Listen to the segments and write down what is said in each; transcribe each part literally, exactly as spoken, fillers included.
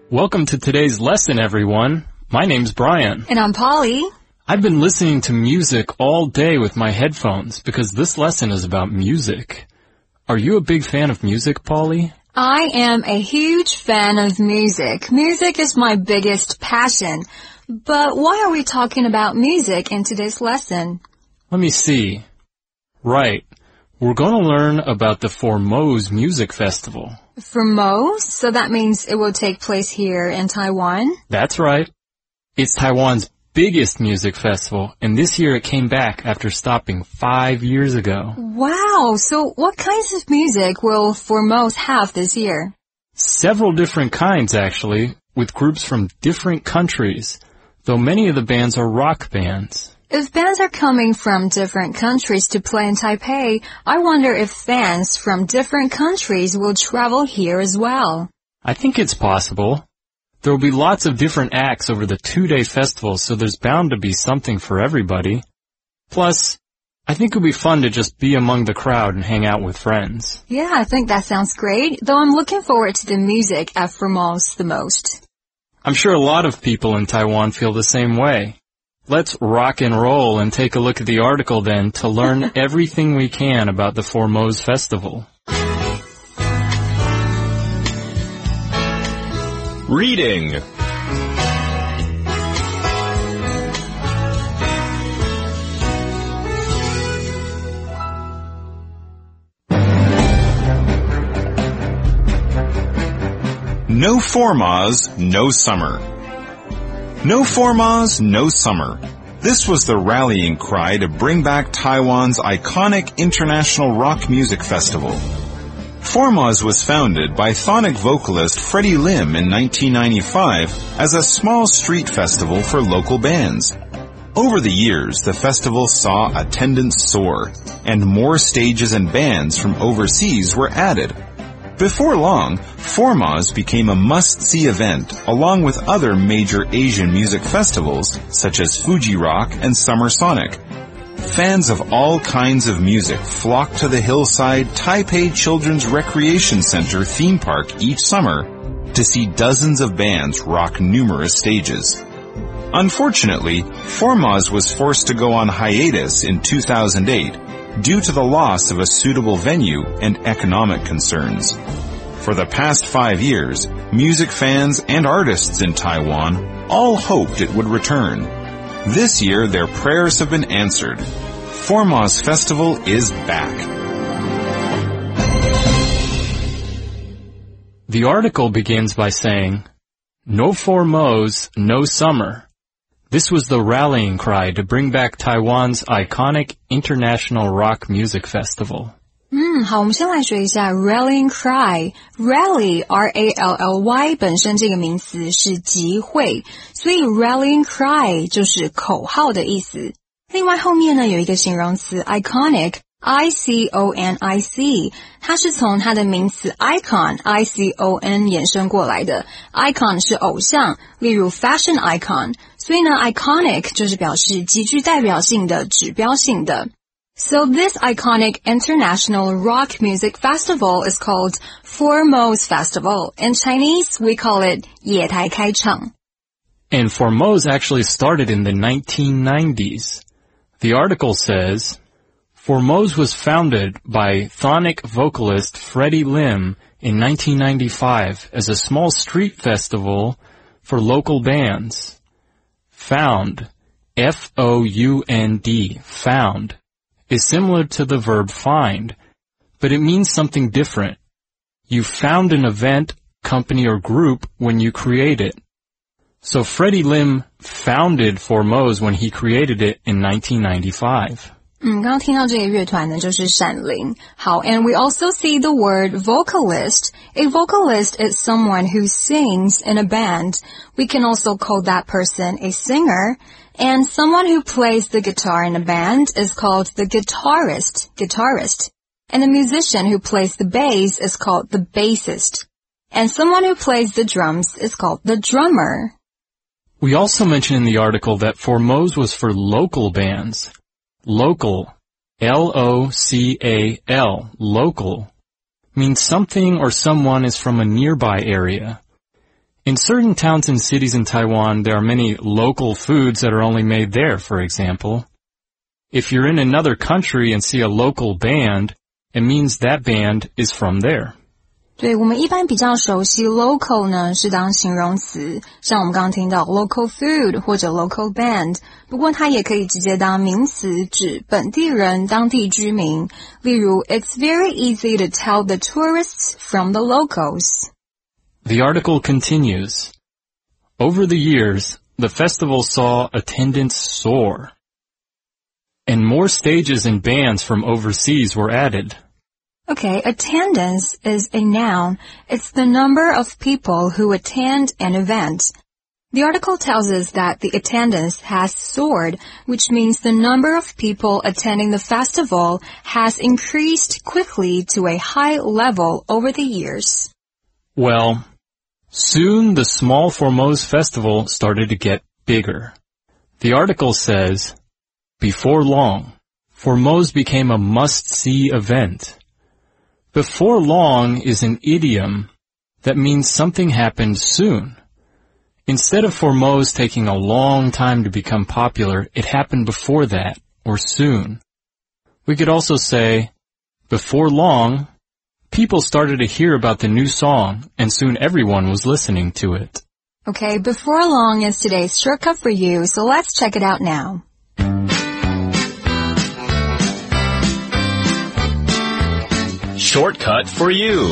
Welcome to today's lesson, everyone. My name's Brian. And I'm Polly. I've been listening to music all day with my headphones because this lesson is about music. Are you a big fan of music, Polly? I am a huge fan of music. Music is my biggest passion. But why are we talking about music in today's lesson? Let me see. Right. We're going to learn about the Formose Music Festival. Formose? So that means it will take place here in Taiwan? That's right. It's Taiwan's biggest music festival, and this year it came back after stopping five years ago. Wow! So what kinds of music will Formose have this year? Several different kinds, actually, with groups from different countries, though many of the bands are rock bands. If bands are coming from different countries to play in Taipei, I wonder if fans from different countries will travel here as well. I think it's possible. There will be lots of different acts over the two-day festival, so there's bound to be something for everybody. Plus, I think it'll be fun to just be among the crowd and hang out with friends. Yeah, I think that sounds great, though I'm looking forward to the music at Formose the most. I'm sure a lot of people in Taiwan feel the same way. Let's rock and roll and take a look at the article then to learn everything we can about the Formose Festival. Reading. No Formose, no summer. No Formose, no summer. This was the rallying cry to bring back Taiwan's iconic International Rock Music Festival. Formose was founded by Thonic vocalist Freddie Lim in nineteen ninety-five as a small street festival for local bands. Over the years, the festival saw attendance soar, and more stages and bands from overseas were added. Before long, Formose became a must-see event along with other major Asian music festivals such as Fuji Rock and Summer Sonic. Fans of all kinds of music flock to the hillside Taipei Children's Recreation Center theme park each summer to see dozens of bands rock numerous stages. Unfortunately, Formose was forced to go on hiatus in two thousand eight due to the loss of a suitable venue and economic concerns. For the past five years, music fans and artists in Taiwan all hoped it would return. This year, their prayers have been answered. Formose Festival is back. The article begins by saying, No Formose, no summer. This was the rallying cry to bring back Taiwan's iconic International Rock Music Festival. 嗯，好，我们先来学一下 rallying cry。rally, R A L L Y 本身这个名词是集会，所以 rallying cry 就是口号的意思。另外后面呢有一个形容词 iconic, I C O N I C， 它是从它的名词 icon, I C O N 衍生过来的。icon 是偶像，例如 fashion icon， 所以呢 iconic 就是表示极具代表性的、指标性的。So this iconic international rock music festival is called Formose Festival. In Chinese, we call it 野台开场. And Formose actually started in the nineteen nineties. The article says, Formose was founded by Thonic vocalist Freddie Lim in nineteen ninety-five as a small street festival for local bands. Found, F O U N D, found, is similar to the verb find, but it means something different. You found an event, company, or group when you create it. So Freddie Lim founded Formose when he created it in nineteen ninety-five. 嗯，刚刚听到这个乐团呢，就是闪灵。好 and we also see the word vocalist. A vocalist is someone who sings in a band. We can also call that person a singer. And someone who plays the guitar in a band is called the guitarist, guitarist. And the musician who plays the bass is called the bassist. And someone who plays the drums is called the drummer. We also mentioned in the article that Formose was for local bands. Local, L O C A L, local, means something or someone is from a nearby area. In certain towns and cities in Taiwan, there are many local foods that are only made there, for example. If you're in another country and see a local band, it means that band is from there. 对，我们一般比较熟悉 local 呢是当形容词，像我们刚刚听到 local food 或者 local band， 不过它也可以直接当名词，指本地人、当地居民。例如 It's very easy to tell the tourists from the locals. The article continues. Over the years, the festival saw attendance soar, and more stages and bands from overseas were added. Okay, attendance is a noun. It's the number of people who attend an event. The article tells us that the attendance has soared, which means the number of people attending the festival has increased quickly to a high level over the years. Well, soon the small Formose festival started to get bigger. The article says, before long, Formose became a must-see event. Before long is an idiom that means something happened soon. Instead of Formose taking a long time to become popular, it happened before that, or soon. We could also say, before long, people started to hear about the new song, and soon everyone was listening to it. Okay, before long is today's shortcut for you, so let's check it out now. Shortcut for you.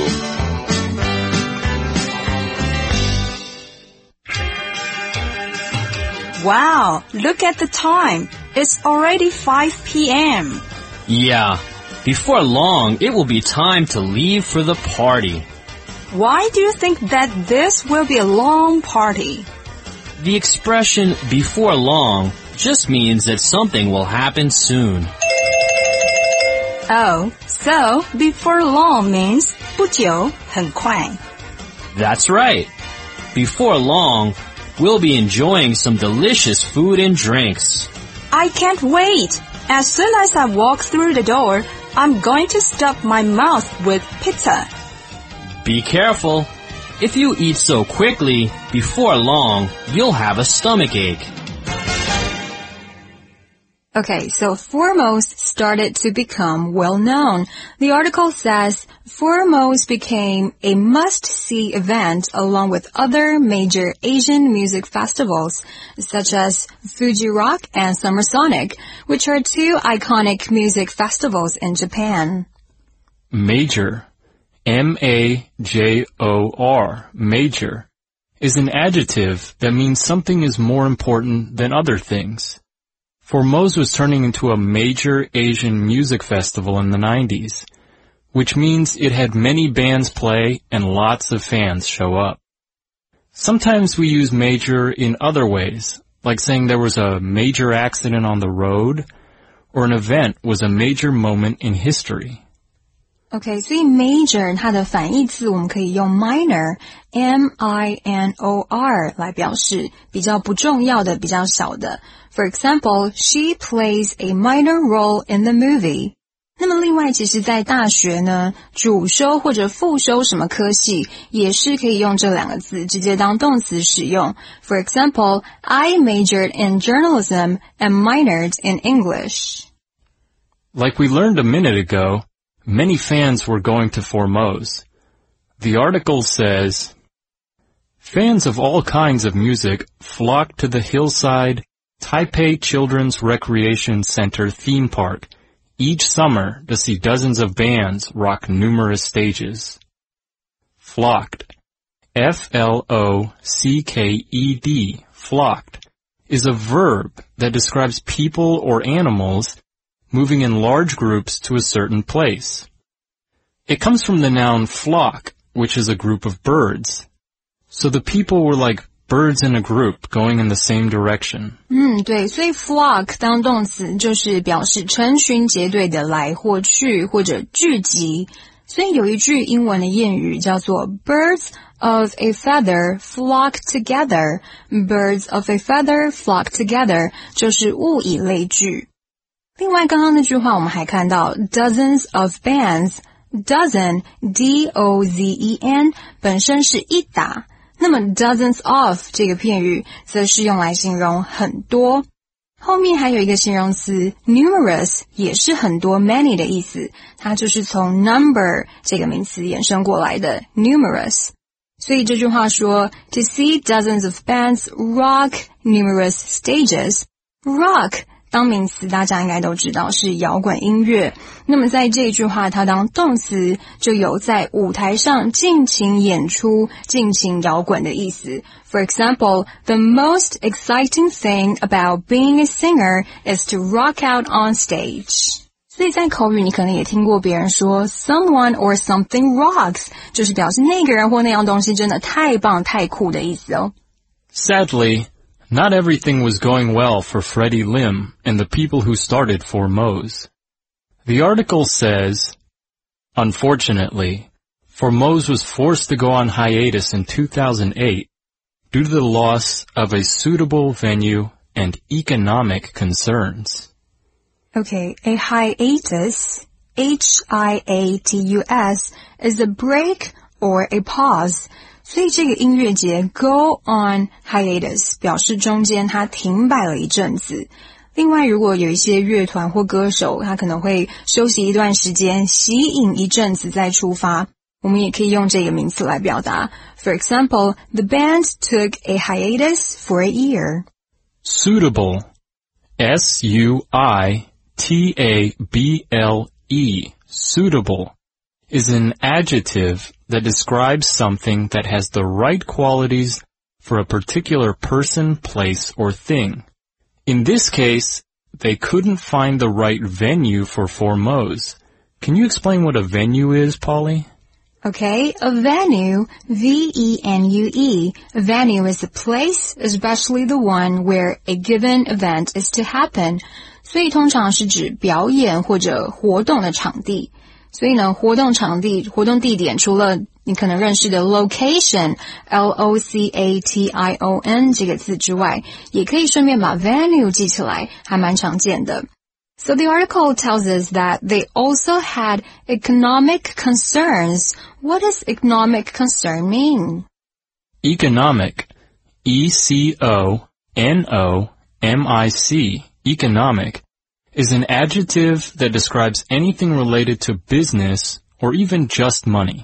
Wow, look at the time. It's already five p.m. Yeah, before long it will be time to leave for the party. Why do you think that this will be a long party? The expression before long just means that something will happen soon. Oh, so before long means 不久，很快。 That's right. Before long, we'll be enjoying some delicious food and drinks. I can't wait. As soon as I walk through the door, I'm going to stuff my mouth with pizza. Be careful. If you eat so quickly, before long, you'll have a stomachache. Okay, so Formose started to become well known. The article says Formose became a must-see event along with other major Asian music festivals, such as Fuji Rock and Summer Sonic, which are two iconic music festivals in Japan. Major, M A J O R, major, is an adjective that means something is more important than other things. Formose was turning into a major Asian music festival in the nineties, which means it had many bands play and lots of fans show up. Sometimes we use major in other ways, like saying there was a major accident on the road, or an event was a major moment in history. Okay, 所以 major 它的反义字我们可以用 minor, M I N O R 来表示，比较不重要的，比较小的。For example, she plays a minor role in the movie. 那么另外，其实在大学呢，主修或者副修什么科系，也是可以用这两个字直接当动词使用。For example, I majored in journalism and minored in English. Like we learned a minute ago, many fans were going to Formose. The article says, fans of all kinds of music flocked to the Hillside Taipei Children's Recreation Center theme park each summer to see dozens of bands rock numerous stages. Flocked, F L O C K E D, flocked, is a verb that describes people or animals moving in large groups to a certain place. It comes from the noun flock, which is a group of birds. So the people were like birds in a group going in the same direction. 嗯，对，所以 flock 当动词就是表示成群结队的来或去或者聚集。所以有一句英文的谚语叫做 birds of a feather flock together. Birds of a feather flock together 就是物以类聚。另外刚刚那句话我们还看到 dozens of bands. Dozen, D O Z E N 本身是一打， 那么 dozens of 这个片语则是用来形容很多。后面还有一个形容词 numerous 也是很多 many 的意思，它就是从 number 这个名词衍生过来的 numerous。所以这句话说 to see dozens of bands rock numerous stages. Rock 当名词大家应该都知道是摇滚音乐，那么在这句话它当动词就有在舞台上尽情演出尽情摇滚的意思。 For example, the most exciting thing about being a singer is to rock out on stage. 所以在口语你可能也听过别人说 someone or something rocks 就是表示那个人或那样东西真的太棒太酷的意思哦。 Sadly, not everything was going well for Freddie Lim and the people who started Formose. The article says, unfortunately, Formose was forced to go on hiatus in two thousand eight due to the loss of a suitable venue and economic concerns. Okay, a hiatus, H I A T U S, is a break or a pause. 所以这个音乐节 go on hiatus 表示中间它停摆了一阵子。另外如果有一些乐团或歌手他可能会休息一段时间息影一阵子再出发，我们也可以用这个名词来表达。 For example, the band took a hiatus for a year. Suitable, S U I T A B L E, suitable, is an adjective that describes something that has the right qualities for a particular person, place, or thing. In this case, they couldn't find the right venue for Formose. Can you explain what a venue is, Polly? Okay, a venue, V E N U E. A venue is a place, especially the one where a given event is to happen. 所以通常是指表演或者活动的场地。所以呢，活动场地、活动地点除了你可能认识的 location, L O C A T I O N 这个字之外，也可以顺便把 venue 记起来，还蛮常见的。So the article tells us that they also had economic concerns. What does economic concern mean? Economic, E C O N O M I C, economic, is an adjective that describes anything related to business or even just money.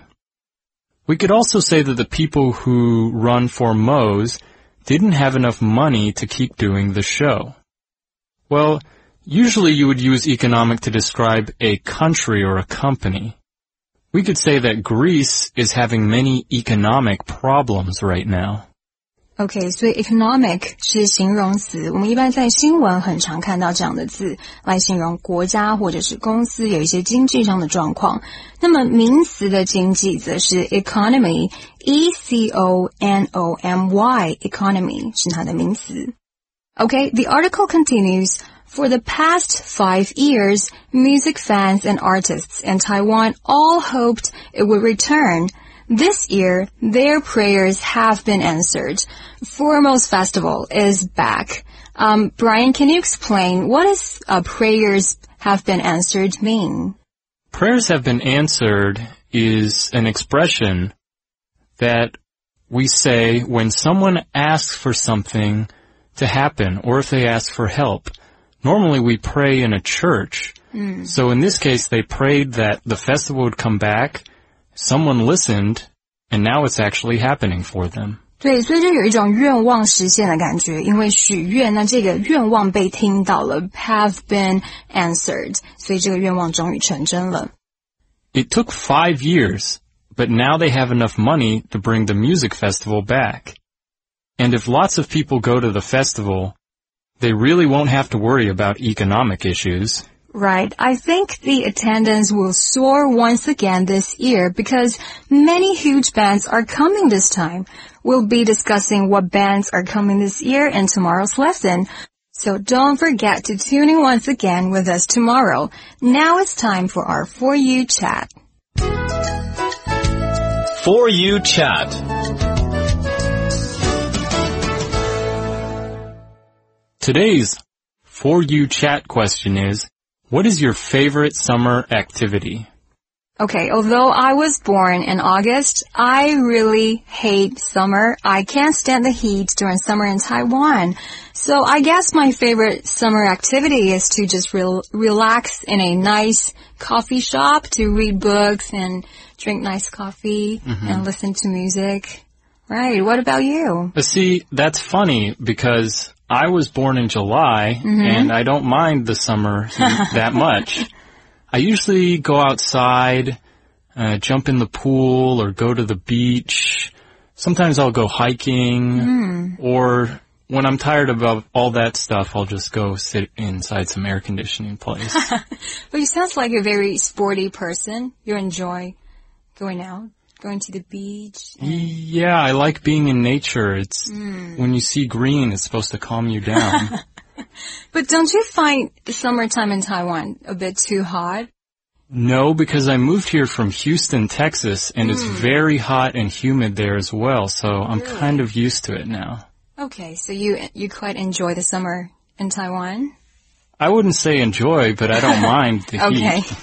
We could also say that the people who run Formose didn't have enough money to keep doing the show. Well, usually you would use economic to describe a country or a company. We could say that Greece is having many economic problems right now. OK, 所以 economic 是形容词，我们一般在新闻很常看到这样的字来形容国家或者是公司有一些经济上的状况。那么名词的经济则是 economy, E C O N O M Y, economy 是它的名词。OK, the article continues, for the past five years, music fans and artists in Taiwan all hoped it would return.This year, their prayers have been answered. Formose Festival is back. Um, Brian, can you explain what does uh, prayers have been answered mean? Prayers have been answered is an expression that we say when someone asks for something to happen or if they ask for help. Normally we pray in a church. Mm. So in this case, they prayed that the festival would come back.Someone listened, and now it's actually happening for them. 对，所以就有一种愿望实现的感觉，因为许愿，那这个愿望被听到了 have been answered, 所以这个愿望终于成真了。 It took five years, but now they have enough money to bring the music festival back. And if lots of people go to the festival, they really won't have to worry about economic issues.Right. I think the attendance will soar once again this year because many huge bands are coming this time. We'll be discussing what bands are coming this year in tomorrow's lesson. So don't forget to tune in once again with us tomorrow. Now it's time for our For You Chat. For You Chat. Today's For You Chat question is, what is your favorite summer activity? Okay, although I was born in August, I really hate summer. I can't stand the heat during summer in Taiwan. So I guess my favorite summer activity is to just re- relax in a nice coffee shop, to read books and drink nice coffee mm-hmm. and listen to music. Right, what about you? But see, that's funny because I was born in July mm-hmm. and I don't mind the summer that much. I usually go outside, uh, jump in the pool, or go to the beach. Sometimes I'll go hiking, mm. or when I'm tired of all that stuff, I'll just go sit inside some air conditioning place. But you sound like a very sporty person. You enjoy going out, going to the beach. And... Yeah, I like being in nature. It's mm. when you see green, it's supposed to calm you down. But don't you find the summertime in Taiwan a bit too hot? No, because I moved here from Houston, Texas, and mm. it's very hot and humid there as well, so I'm really? kind of used to it now. Okay, so you you quite enjoy the summer in Taiwan? I wouldn't say enjoy, but I don't mind the okay. heat.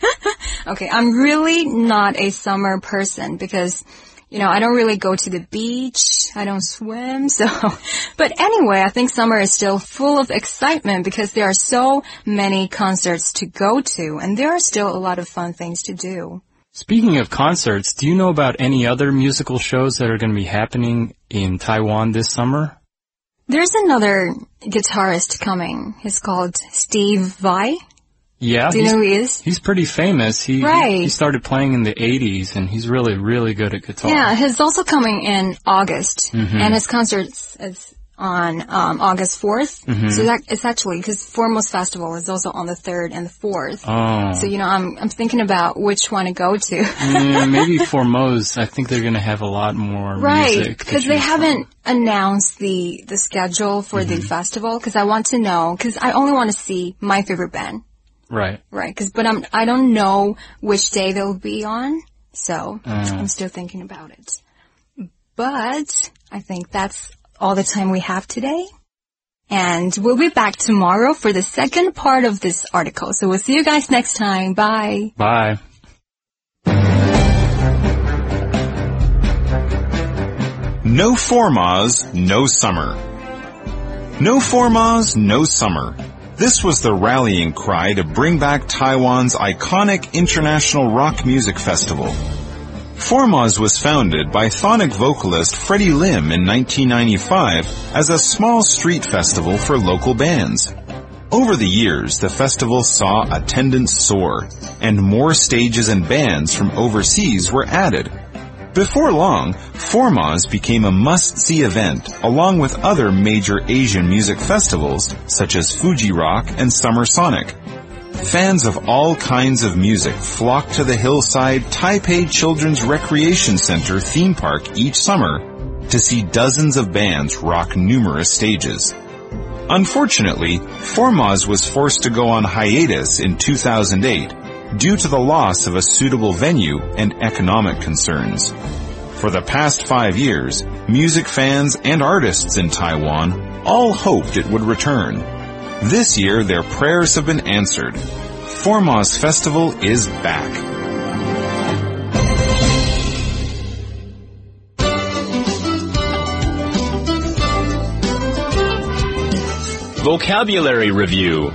Okay, I'm really not a summer person because... You know, I don't really go to the beach. I don't swim. So, but anyway, I think summer is still full of excitement because there are so many concerts to go to and there are still a lot of fun things to do. Speaking of concerts, do you know about any other musical shows that are going to be happening in Taiwan this summer? There's another guitarist coming. He's called Steve Vai. Yeah. Do you know who he is? He's pretty famous. He, right. he, he started playing in the eighties, and he's really, really good at guitar. Yeah, he's also coming in August, mm-hmm. and his concert is on um, August fourth. Mm-hmm. So that, it's actually, because Foremost Festival is also on the third and the fourth. Oh. So, you know, I'm I'm thinking about which one to go to. Yeah, maybe Foremost. I think they're going to have a lot more right, music. Right, because they haven't announced the, the schedule for mm-hmm. the festival, because I want to know, because I only want to see my favorite band. Right. Right, cause, but I'm, I don't know which day they'll be on, so uh. I'm still thinking about it. But I think that's all the time we have today. And we'll be back tomorrow for the second part of this article. So we'll see you guys next time. Bye. Bye. No Formoz, no summer. No Formoz, no summer. This was the rallying cry to bring back Taiwan's iconic International Rock Music Festival. Formoz was founded by Thonic vocalist Freddie Lim in nineteen ninety-five as a small street festival for local bands. Over the years, the festival saw attendance soar, and more stages and bands from overseas were added. Before long, Formoz became a must-see event along with other major Asian music festivals such as Fuji Rock and Summer Sonic. Fans of all kinds of music flock to the hillside Taipei Children's Recreation Center theme park each summer to see dozens of bands rock numerous stages. Unfortunately, Formoz was forced to go on hiatus in two thousand eight due to the loss of a suitable venue and economic concerns. For the past five years, music fans and artists in Taiwan all hoped it would return. This year, their prayers have been answered. Formoz Festival is back. Vocabulary Review.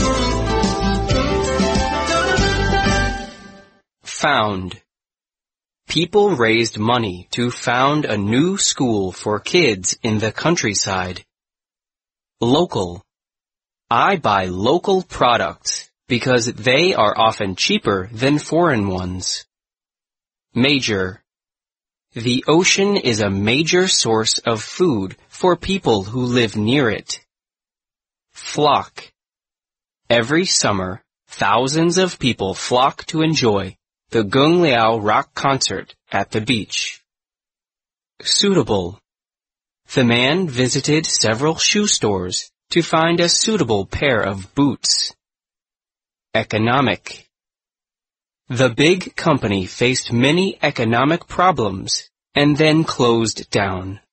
Found. People raised money to found a new school for kids in the countryside. Local. I buy local products because they are often cheaper than foreign ones. Major. The ocean is a major source of food for people who live near it. Flock. Every summer, thousands of people flock to enjoy the Gungliao Rock Concert at the beach. Suitable. The man visited several shoe stores to find a suitable pair of boots. Economic. The big company faced many economic problems and then closed down.